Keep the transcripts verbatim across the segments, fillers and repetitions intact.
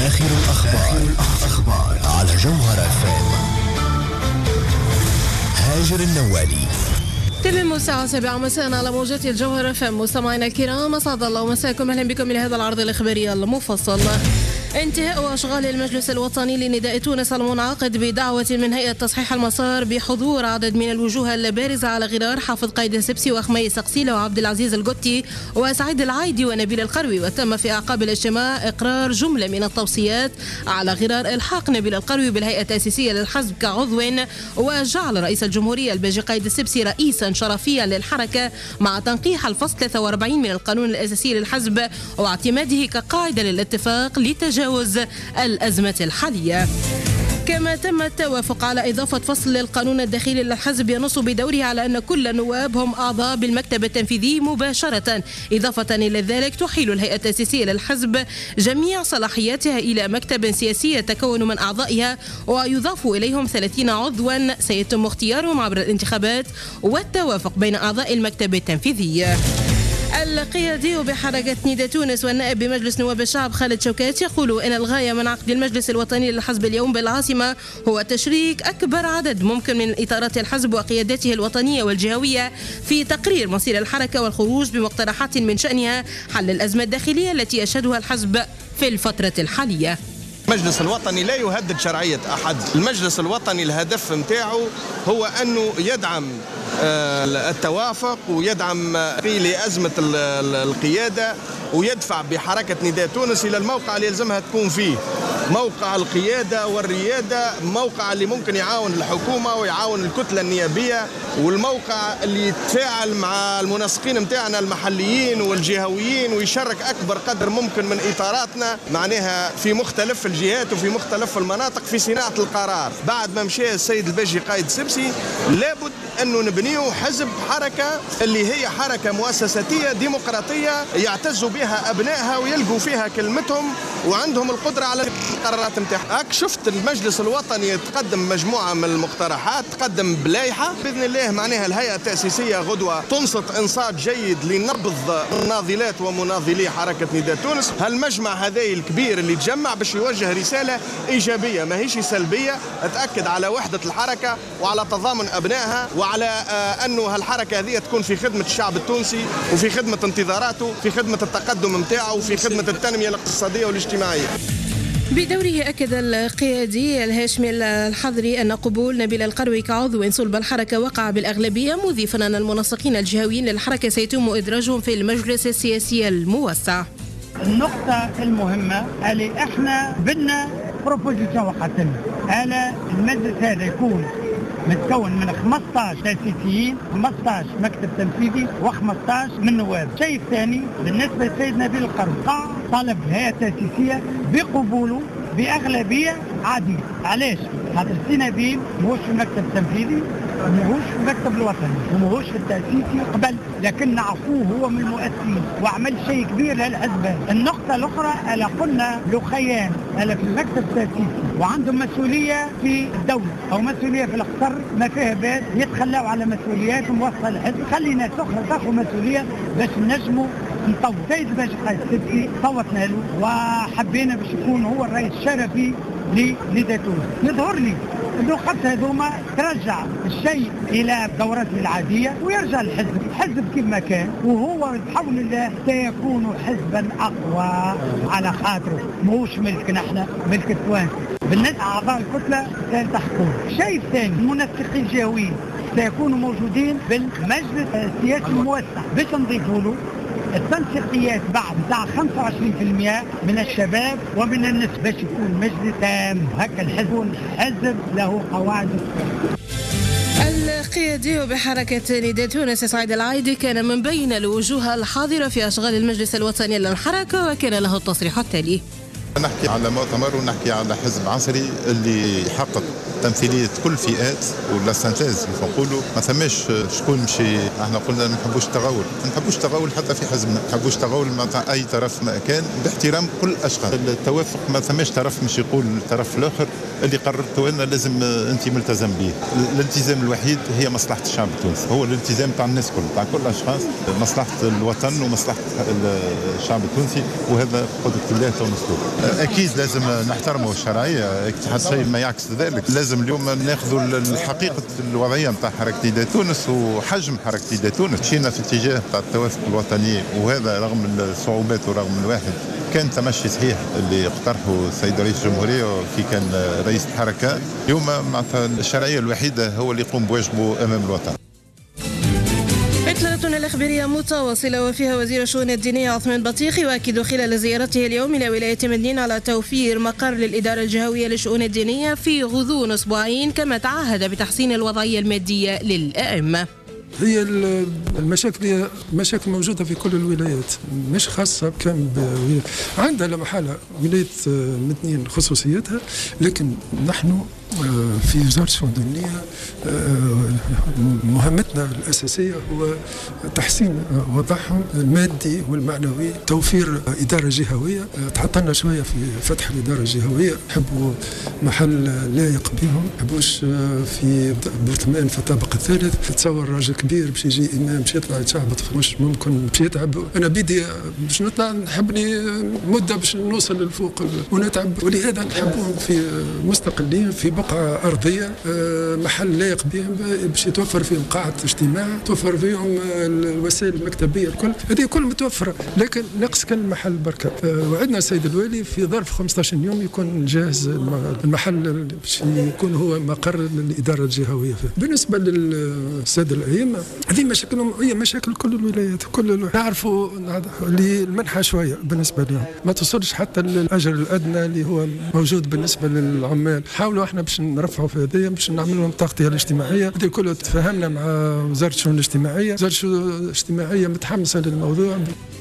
آخر الأخبار, الأخبار على جوهر اف ام. هاجر النوالي. تمام الساعة سبعة مساء على موجات الجوهر اف ام. مستمعينا الكرام، أسعد الله مساكم، أهلا بكم إلى هذا العرض الإخباري المفصل. انتهاء أشغال المجلس الوطني لنداء تونس المنعقد بدعوة من هيئة تصحيح المسار بحضور عدد من الوجوه البارزة على غرار حافظ قايد السبسي وخميس سقسيلة وعبد العزيز القطي وسعيد العايدي ونبيل القروي. وتم في أعقاب الاجتماع إقرار جملة من التوصيات على غرار إلحاق نبيل القروي بالهيئة التأسيسية للحزب كعضو، وجعل رئيس الجمهورية الباجي قايد السبسي رئيسا شرفيا للحركة مع تنقيح الفصل ثلاثة وأربعين من القانون الأساسي للحزب واعتماده كقاعدة للاتفاق لتجاوز الأزمة الحالية. كما تم التوافق على إضافة فصل للقانون الداخلي للحزب ينص بدوره على أن كل النواب هم أعضاء بالمكتب التنفيذي مباشرة. إضافة إلى ذلك تحيل الهيئة التأسيسية للحزب جميع صلاحياتها إلى مكتب سياسي يتكون من أعضائها، ويضاف إليهم ثلاثين عضوا سيتم اختيارهم عبر الانتخابات والتوافق بين أعضاء المكتب التنفيذي. القيادي بحركة نداء تونس والنائب بمجلس نواب الشعب خالد شوكات يقول إن الغاية من عقد المجلس الوطني للحزب اليوم بالعاصمة هو تشريك أكبر عدد ممكن من إطارات الحزب وقياداته الوطنية والجهوية في تقرير مصير الحركة والخروج بمقترحات من شأنها حل الأزمة الداخلية التي يشهدها الحزب في الفترة الحالية. المجلس الوطني لا يهدد شرعية أحد. المجلس الوطني الهدف متاعه هو أنه يدعم التوافق ويدعم لأزمة القيادة ويدفع بحركة نداء تونس إلى الموقع اللي يلزمها تكون فيه، موقع القيادة والريادة، موقع اللي ممكن يعاون الحكومة ويعاون الكتلة النيابية، والموقع اللي يتفاعل مع المنسقين متاعنا المحليين والجهويين ويشارك أكبر قدر ممكن من إطاراتنا معناها في مختلف الجهات وفي مختلف المناطق في صناعة القرار. بعد ما مشى السيد الباجي قايد السبسي لابد أنه نبنيه حزب حركة اللي هي حركة مؤسساتية ديمقراطية يعتزوا بها أبنائها ويلقوا فيها كلمتهم وعندهم القدرة على القرارات متاعها. هاك شفت المجلس الوطني تقدم مجموعة من المقترحات، تقدم بلايحة بإذن الله معناها الهيئة التأسيسية غدوة تنصت إنصات جيد لنبض مناضلات ومناضلي حركة نداء تونس. هالمجمع هذا الكبير اللي تجمع باش يوجه رسالة إيجابية ماهيش سلبية، تأكد على وحدة الحركة وعلى تضامن أبنائها وعلى آه أنه هالحركة هذه تكون في خدمة الشعب التونسي وفي خدمة انتظاراته، في خدمة التقدم متاعه وفي خدمة التنمية الاقتصادية والاجتماعية. بدوره أكد القيادي الهاشمي الحضري أن قبول نبيل القروي كعضو صلب الحركة وقع بالأغلبية، مضيفا أن المنسقين الجهويين للحركة سيتم إدراجهم في المجلس السياسي الموسع. النقطة المهمة اللي احنا بدنا بروبوزيشن وقتنا على المجلس هذا يكون متكون من خمسطاش تأسيسيين، خمسطاش مكتب تنفيذي و15 من نواب. الشيء الثاني بالنسبة للسيد نبيل القروي قع طلب الهيئة التأسيسية بقبوله بأغلبية عادية. علاش؟ خاطر سي نبيل ماهوش في المكتب التنفيذي وماهوش في المكتب الوطني وماهوش في التأسيسي قبل، لكن عفوه هو من المؤسسين وعمل شيء كبير للحزب. النقطة الأخرى ألا قلنا لو خيان ألا في المكتب التأسيسي وعندهم مسؤولية في الدولة أو مسؤولية في القطر ما فيها بال يتخلوا على مسؤولياتهم وسط الحزب. خلينا أخرى تاخذ مسؤولية باش نجموا نطور. سيد الباجي قايد السبسي صوتنا له وحبينا باش يكون هو الرئيس الشرفي لنداء تونس. يظهر لي النقط هذوما ترجع الشيء الى دورته العاديه ويرجع الحزب الحزب كما كان، وهو بحول الله سيكون حزبا اقوى على خاطره مش ملكنا احنا، ملك التوانسه. بالنسبه اعضاء الكتله سيلتحقون. الشيء الثاني المنسقين الجهويين سيكونوا موجودين بالمجلس السياسي الموسع باش نضيفوا له التنسيقيات بعد بتاع خمسة وعشرين بالمئة من الشباب ومن النسبة باش يكون مجلس تام. هكا الحزب حزب له قواعد. القيادي بحركة نداء تونس سعيد العايدي كان من بين الوجوه الحاضرة في أشغال المجلس الوطني للحركة، وكان له التصريح التالي: نحكي على مؤتمر ونحكي على حزب عصري اللي يحقق تمثيلية كل فئات ولا سنتاز كيف نقولوا. ما ثماش شكون مشي، احنا قلنا ما نحبوش التغول، ما نحبوش التغول حتى في حزبنا، ما نحبوش التغول مع اي طرف ما كان باحترام كل الاشخاص. التوافق ما ثماش طرف مش يقول الطرف الاخر اللي قررته أنا لازم أنت ملتزم به. الالتزام الوحيد هي مصلحة الشعب التونسي، هو الالتزام تاع الناس كل تاع كل الأشخاص، مصلحة الوطن ومصلحة الشعب التونسي، وهذا قدرة الله تونسته. أكيد لازم نحترموا الشرعية، حتى شيء ما يعكس ذلك. لازم اليوم ناخذوا الحقيقة الوضعية نتاع حركة إيداع تونس وحجم حركة إيداع تونس. مشينا في اتجاه تاع التوافق الوطني، وهذا رغم الصعوبات ورغم الواحد كان تمشي صحيح اللي اقترحه السيد رئيس الجمهورية في كان رئيس الحركة. اليوم معناتها الشرعية الوحيدة هو اللي يقوم بواجبه أمام الوطن. إطلالتنا الإخبارية متواصلة وفيها وزير الشؤون الدينية عثمان بطيخ يؤكد خلال زيارته اليوم إلى ولاية مدين على توفير مقر للإدارة الجهوية للشؤون الدينية في غضون أسبوعين، كما تعهد بتحسين الوضعية المادية للأئمة. هي المشاكل هي مشاكل موجودة في كل الولايات، مش خاصة كم عندها لا محالة ولاية مدنين خصوصيتها، لكن نحن في وزارة الشؤون الدينية مهمتنا الأساسية هو تحسين وضعهم المادي والمعنوي، توفير إدارة جهوية. تحطنا شوية في فتح الإدارة الجهوية، نحبوا محل لايق بهم، نحبوش في برطمان في الطابق الثالث. تصور راجل كبير باش يجي إمام باش يطلع يتشعبط، مش ممكن باش يتعب. أنا بيدي باش نطلع نحبني مدة باش نوصل للفوق ونتعب، ولهذا نحبوهم في مستقلين في بقعة أرضية، محل لايق بهم باش يتوفر فيهم قاعة اجتماع، توفر فيهم الوسائل المكتبية الكل، هذه كل متوفرة، لكن نقص كان المحل بركة. وعدنا السيد الوالي في ظرف خمسة عشر يوم يكون جاهز المحل باش يكون هو مقر للإدارة الجهوية فيه. بالنسبة للسادة الأئمة هذه مشاكلهم هي مشاكل كل الولايات، كل الولايات. نعرفوا اللي المنحة شوية بالنسبة لهم، ما توصلش حتى للأجر الأدنى اللي هو موجود بالنسبة للعمال. حاولوا احنا باش نرفعوا في هذه، باش نعمل لهم تغطية الاجتماعية. هذه كلها تفاهمنا مع وزارة الشؤون الاجتماعية، وزارة الشؤون الاجتماعية متحمسة للموضوع.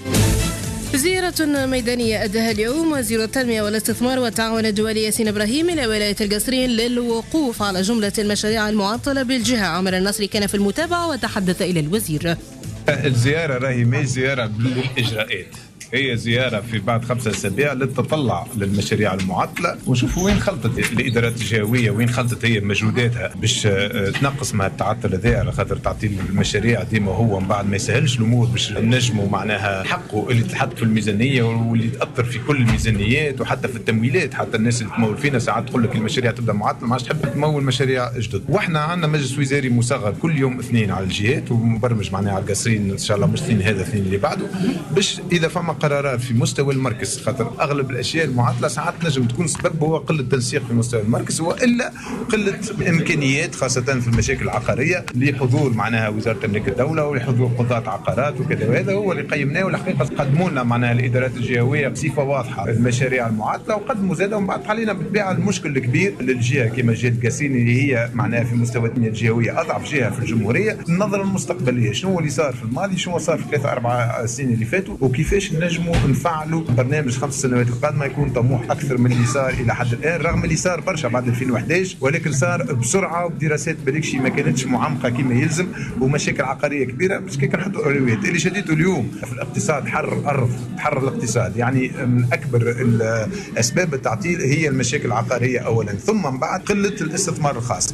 زيارة ميدانية أداها اليوم وزير التنمية والاستثمار والتعاون الدولي ياسين إبراهيم إلى ولاية القصرين للوقوف على جملة المشاريع المعطلة بالجهة. عمر النصري كان في المتابعة وتحدث إلى الوزير. الزيارة راهي ما زيارة للإجراءات، هي زيارة في بعد خمسة أسابيع للتطلع للمشاريع المعطلة ونشوفوا وين خلطت الإدارات الجهوية، وين خلطت هي مجهوداتها باش تنقص مع التعطل هذا، على خاطر تعطيل المشاريع ديما هو من بعد ما يسهلش الأمور باش نجموا معناها حقه اللي تحط في الميزانية واللي تأثر في كل الميزانيات وحتى في التمويلات. حتى الناس اللي تمول فينا ساعات تقول لك المشاريع تبدا معطلة، ما عادش تحب تمول مشاريع جدد. واحنا عندنا مجلس وزاري مصغر كل يوم اثنين على الجهات، ومبرمج معناها على القصرين ان شاء الله مش اثنين هذا الاثنين اللي بعده، باش اذا فما قرارات في مستوى المركز، خاطر اغلب الاشياء المعطله ساعات نجم تكون سبب هو قله تنسيق في مستوى المركز والا قله امكانيات، خاصه في المشاكل العقاريه لحضور معناها وزاره املاك الدوله ولحضور قضاة عقارات وكذا. وهذا هو اللي قيمناه، والحقيقه قدموا لنا معناها الادارات الجهويه بصفه واضحه المشاريع المعطله، وقدموا زاده ومن بعد حلينا بالطبيعه المشكل الكبير للجهه كما جهه قاسين اللي هي معناها في مستوى التنميه الجهويه اضعف جهه في الجمهوريه. النظره المستقبليه شنو اللي صار في الماضي، شنو صار في ثلاثة أربعة سنين اللي فاتوا، وكيفاش نجموا نفعلوا برنامج خمس سنوات القادمه يكون طموح اكثر من اللي صار الى حد الان، رغم اللي صار برشا بعد ألفين وأحد عشر، ولكن صار بسرعه وبدراسات بالكشي ما كانتش معمقه كما يلزم، ومشاكل عقاريه كبيره. باش كي نحطوا اولويات اللي شديته اليوم في الاقتصاد، حر الارض، تحرر الاقتصاد، يعني من اكبر اسباب التعطيل هي المشاكل العقاريه اولا، ثم من بعد قله الاستثمار الخاص.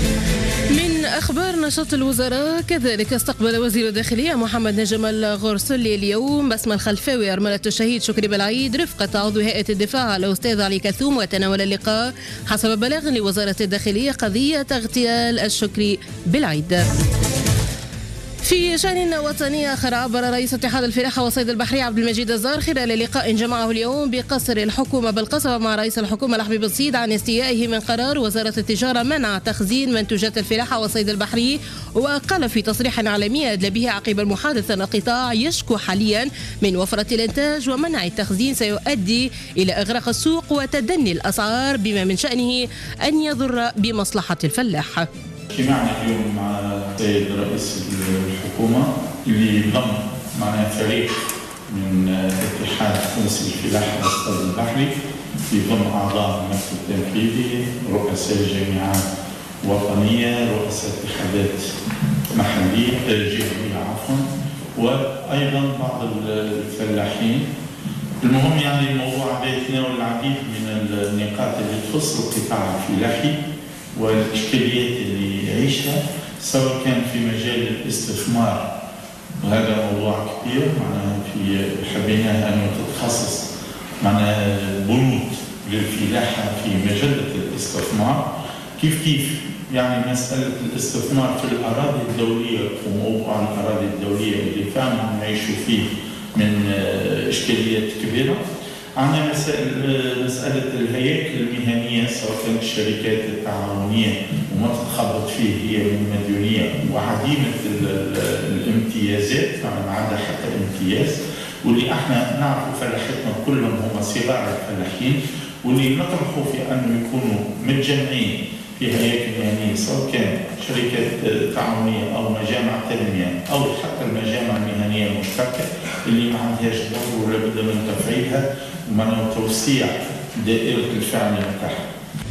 من أخبار نشاط الوزراء كذلك استقبل وزير الداخلية محمد نجم الغرسلي اليوم بسمة الخلفاوي أرملة الشهيد شكري بالعيد رفقة عضو هيئة الدفاع الأستاذ علي كثوم، وتناول اللقاء حسب بلاغ لوزارة الداخلية قضية اغتيال الشكري بالعيد. في شأن وطني آخر، عبر رئيس اتحاد الفلاحة والصيد البحري عبد المجيد الزار خلال لقاء جمعه اليوم بقصر الحكومة بالقصبة مع رئيس الحكومة لحبيب الصيد عن استيائه من قرار وزارة التجارة منع تخزين منتوجات الفلاحة والصيد البحري. وقال في تصريح إعلامي أدلى به عقب المحادثة أن القطاع يشكو حاليا من وفرة الإنتاج، ومنع التخزين سيؤدي إلى إغراق السوق وتدني الأسعار بما من شأنه أن يضر بمصلحة الفلاح. اجتماعنا اليوم مع السيد رئيس الحكومة اللي ضم معنا فريق من اتحاد تونسي للفلاحة والصيد البحري، يضم أعضاء المكتب التنفيذي، رؤساء جامعات وطنية، رؤساء اتحادات محلية جهوية عفوا، وأيضا بعض الفلاحين. المهم يعني الموضوع يتناول العديد من النقاط اللي تخص القطاع الفلاحي والإشكاليات اللي يعيشها سواء كان في مجال الاستثمار، وهذا موضوع كبير معناها في حبيناه أنه تتخصص معناها بنود للفلاحة في مجلة الاستثمار. كيف كيف يعني مسألة الاستثمار في الأراضي الدولية وموضوع الأراضي الدولية اللي فعلا نعيشوا فيه من إشكاليات كبيرة. عندنا مسائل مسألة الهياكل المهنية سواء كانت الشركات التعاونية وما تتخبط فيه هي من مديونية وعديمة الامتيازات، يعني ما عندها حتى امتياز، واللي احنا نعرف فلاحتنا كلهم هم صغار الفلاحين، واللي نطرحوا في أنه يكونوا متجمعين في هياكل مهنية سواء كان شركات تعاونية أو مجامع تنمية أو حتى المجامع المهنية المشتركة اللي ما عندهاش دور ولا بد من تفعيلها ومن توسيع دائرة الفعل بتاعها.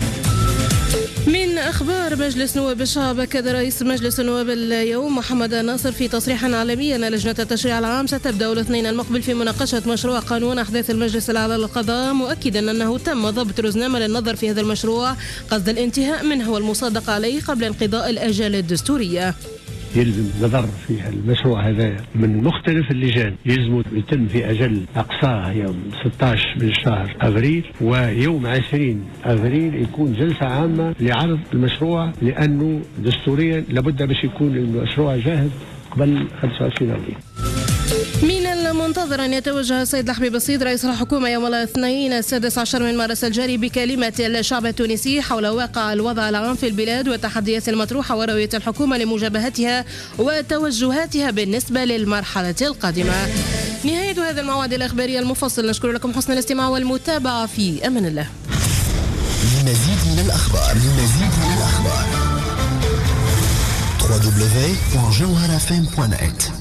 من أخبار مجلس نواب الشعب، أكد رئيس مجلس النواب اليوم محمد الناصر في تصريح عالمي أن لجنة التشريع العام ستبدأ الاثنين المقبل في مناقشة مشروع قانون أحداث المجلس الأعلى للقضاء، مؤكدا أنه تم ضبط رزنامة للنظر في هذا المشروع قصد الانتهاء منه والمصادقة عليه قبل انقضاء الآجال الدستورية. يلزم نظر في المشروع هذا من مختلف اللجان، يلزم يتم في أجل أقصاه يوم ستة عشر من شهر أبريل، ويوم عشرين أبريل يكون جلسة عامة لعرض المشروع، لأنه دستوريا لابد باش يكون المشروع جاهز قبل خمسة وعشرين أبريل. من المنتظر أن يتوجه السيد لحبيب الصيد رئيس الحكومة يوم الاثنين السادس عشر من مارس الجاري بكلمة الشعب التونسي حول واقع الوضع العام في البلاد والتحديات المطروحة ورؤية الحكومة لمجابهتها وتوجهاتها بالنسبة للمرحلة القادمة. نهاية هذا الموعد الإخباري المفصل، نشكر لكم حسن الاستماع والمتابعة في أمان الله. لمزيد من الأخبار لمزيد من الأخبار دبليو دبليو دبليو دوت جوهر اف ام دوت نت